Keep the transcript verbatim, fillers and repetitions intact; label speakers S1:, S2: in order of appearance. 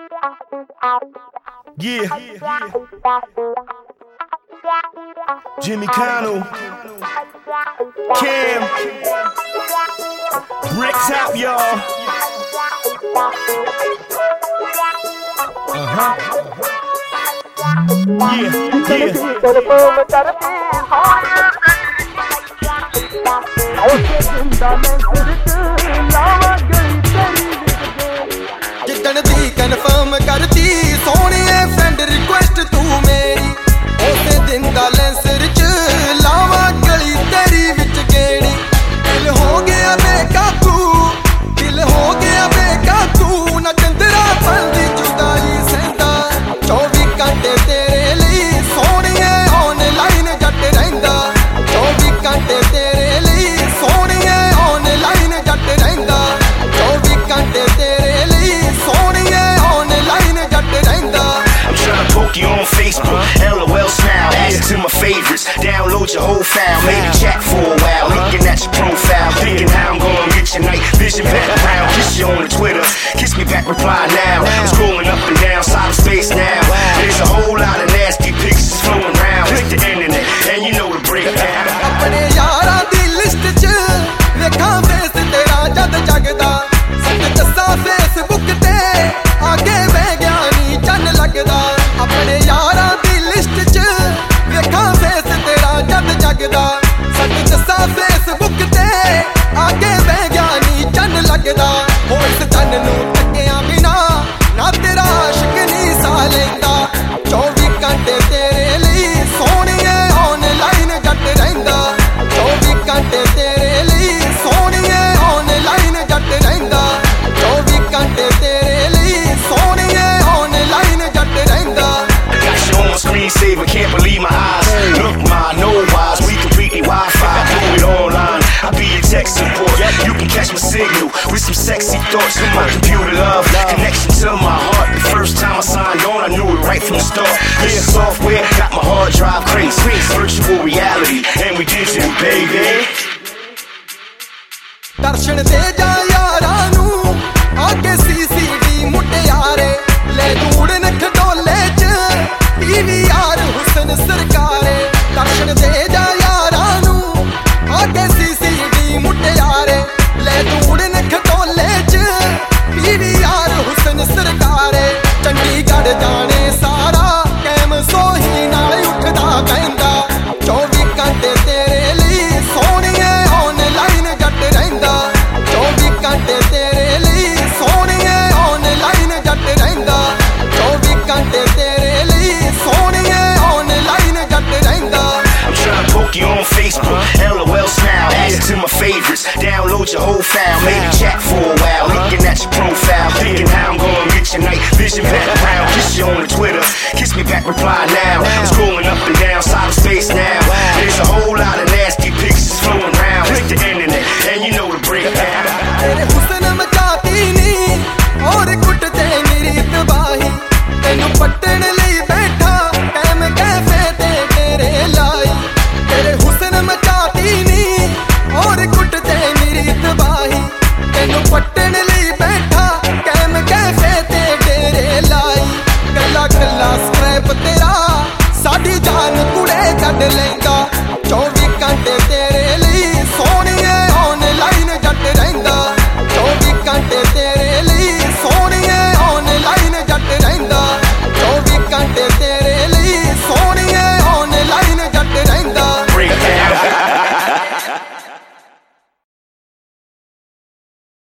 S1: Yeah. Jimmy Connell, Cam, Brick Top, y'all. Uh-huh. Yeah, yeah.
S2: ਜਿੱਦਣ ਦੀ confirm ਕਰਤੀ ਸੋਹਣੀਏ friend request ਤੂੰ ਮੇਰੀ ਉਸੇ ਦਿਨ ਦਾ ਲੈਂਸਰ ਚ ਲਾਵਾਂ ਗਲੀ ਤੇਰੀ ਵਿੱਚ ਗੇੜੀ ਦਿਲ ਹੋ ਗਿਆ ਬੇਕਾਬੂ ਦਿਲ ਹੋ ਗਿਆ ਬੇਕਾਬੂ ਨਾ ਚੰਦਰਾ ਪਲਦੀ ਜੁਦਾਈ ਸਹਿੰਦਾ ਚੌਵੀ ਘੰਟੇ ਤੇਰੇ ਲਈ ਸੋਹਣੀਏ ਆਨਲਾਈਨ ਜੱਟ ਰਹਿੰਦਾ ਚੌਵੀ ਘੰਟੇ ਤੇਰੇ ਲਈ ਸੋਹਣੀਏ ਆਨਲਾਈਨ ਜੱਟ ਰਹਿੰਦਾ ਚੌਵੀ ਘੰਟੇ ਤੇਰੇ ਲਈ ਸੋਹਣੀਏ ਆਨਲਾਈਨ ਜੱਟ ਰਹਿੰਦਾ
S1: I'm tryna poke you on Facebook, LOL smile, add it to my favorites, download your whole file, maybe chat for a while, looking at your profile, thinking how I'm gonna get your night vision back around, kiss you on the Twitter, kiss me back, reply now, I'm scrolling up and down, cyberspace now, there's a whole lot of nasty pictures flowing around, click the internet, and you know the breakdown.
S2: ਆਪਣੇ ਯਾਰਾਂ ਦੀ list ਚ ਵੇਖਾਂ face ਤੇਰਾ ਜਦ ਜਗਦਾ ਸੱਚ ਦੱਸਾਂ Facebook ਤੇ ਆਗੇ ਬਹਿ ਗਿਆ ਨੀ ਚੰਨ ਲੱਗਦਾ ਆਪਣੇ ਯਾਰਾਂ ਦੀ ਲਿਸਟ ਚ ਵੇਖਾਂ ਫੇਸ ਤੇਰਾ ਜਦ ਜਗਦਾ ਸੱਚ ਦੱਸਾਂ ਫੇਸਬੁੱਕ ਤੇ ਆਗੇ ਬਹਿ ਗਿਆ ਨੀ ਚੰਨ ਲੱਗਦਾ ਹੋ ਇਸ ਚੰਨ ਨੂੰ ਟੱਕਿਆਂ ਬਿਨਾ ਨਾ ਤੇਰਾ ਆਸ਼ਿਕ ਨੀ ਸਾਹ ਲੈਂਦਾ ਚੌਵੀ ਘੰਟੇ ਤੇਰੇ ਲਈ ਸੋਹਣੀਏ ਆਨਲਾਈਨ ਜੱਟ ਰਹਿੰਦਾ ਚੌਵੀ ਘੰਟੇ ਤੇਰੇ ਲਈ ਸੋਹਣੀਏ ਆਨਲਾਈਨ ਜੱਟ ਰਹਿੰਦਾ ਚੌਵੀ ਘੰਟੇ ਤੇਰੇ ਲਈ ਸੋਹਣੀਏ ਆਨਲਾਈਨ ਜੱਟ ਰਹਿੰਦਾ
S1: Got you on my screensaver, can't believe my eyes. Look, my no wise, we completely Wi-Fi. Do it online, I'll be your tech support. You can catch my signal with some sexy thoughts with my computer love. Connection to my heart. The first time I signed on, I knew it right from the start. This software got my hard drive crazy. Virtual reality, and we digital, baby.
S2: ਦਰਸ਼ਨ ਦੇ ਜਾ ਯਾਰਾਂ ਨੂੰ ਆਗੇ CCD ਮੁਟਿਆਰੇ ਲੈ ਦੂੜਨ ਖਡੋਲੇ ਚ PVR ਹੁਸਨ ਸਰਕਾਰੇ ਦਰਸ਼ਨ ਦੇ ਜਾ ਯਾਰਾਂ ਨੂੰ ਆਗੇ ਸੀਸੀਡੀ ਮੁਟਿਆਰੇ ਲੈ ਦੂੜਨ ਖਡੋਲੇ ਚ ਪੀਵੀਆਰ ਹੁਸਨ ਸਰਕਾਰੇ ਚੰਡੀਗੜ੍ਹ ਜਾਣੇ ਸਾਰਾ ਕੈਮ ਸੋਹੀ ਨਾਲ ਉੱਠਦਾ ਪੈਂਦਾ ਚੌਵੀ ਘੰਟੇ ਤੇਰੇ ਲਈ ਸੋਹਣੀਏ ਆਨਲਾਈਨ ਜੱਟ ਰਹਿੰਦਾ ਚੌਵੀ ਘੰਟੇ ਤੇਰੇ ਲਈ ਸੋਹਣੀਏ ਆਨਲਾਈਨ ਜੱਟ ਰਹਿੰਦਾ ਚੌਵੀ ਘੰਟੇ ਤੇਰੇ ਲਈ ਸੋਹਣੀਏ ਆਨਲਾਈਨ ਜੱਟ ਰਹਿੰਦਾ
S1: I'm tryna poke you on Facebook, LOL smile, add it to my favorites, download your whole file, maybe chat for a while, looking at your